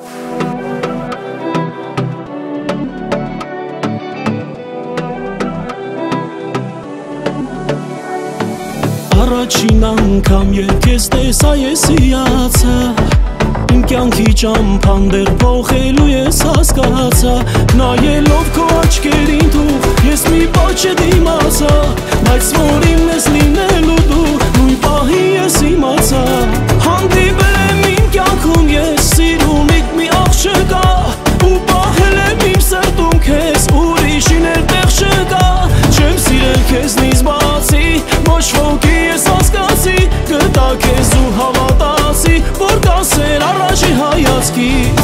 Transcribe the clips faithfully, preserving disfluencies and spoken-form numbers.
Առաջին անգամ երբ ես տեսա ես հիացա Իմ կյանքի ճամփան դեռ փոխելու ես հասկացա Նայելով քո աչքերին թող ես մի բաց չդիմացա Բայց որ իմն ես լինելու դու նույն պահի ես իմացա Հանդիպել եմ իմ կյանքում ես սիրունիդ մի աղջկա Ու պահել եմ իմ սրտում քեզ ուրիշին էլ տեղ չկա Չեմ սիրել քեզնից բացի ոչ ոքի ես հասկացի Գտա քեզ ու հավատացի որ կասեր առաջի հայացքից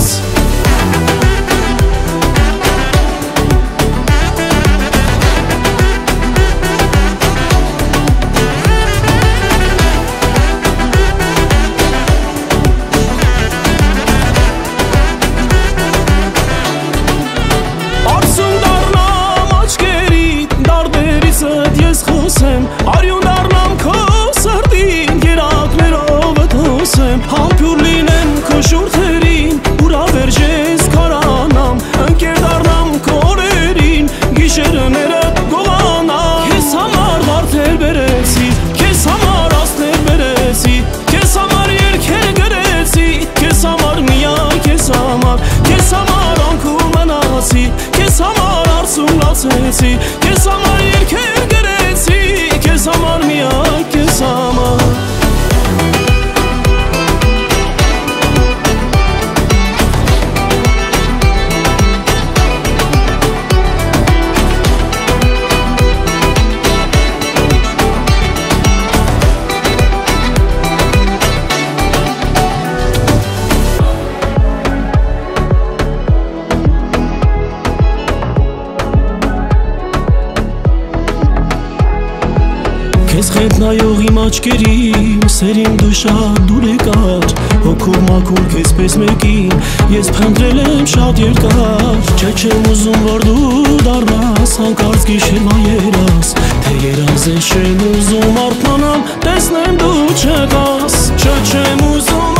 Արյուն դառնամ քո սրտին, երակներով թոսեմ Համբյուր լինեմ քո շուրթերին, ուրավերջ ես քարանամ Ընկեր դառնամ քո օրերին, գիշերները գողանամ Քեզ համար վարդեր բերեցի, քեզ համար աստներ բերեցի Քեզ համար երգեր գրեցի, քեզ համար միայն քեզ համար Քեզ համար անքուն մնացի, քեզ համար արցուն լացեցի Քեզ համար երգեր գրեցի Քեզ համար միայն քեզ համար Քեզ հետ նայող իմ աչքերին, սերիմ դու շատ դուր եկար Հոգով մաքուր քեզ պես մեկին, ես փնտրել եմ շատ երկար Չէ չեմ ուզում որ դու դառնաս, հանկարծ գիշերվա երաս Թե երազես չեմ ուզում արթնանամ, տեսնեմ դու չկաս Չէ չեմ ուզում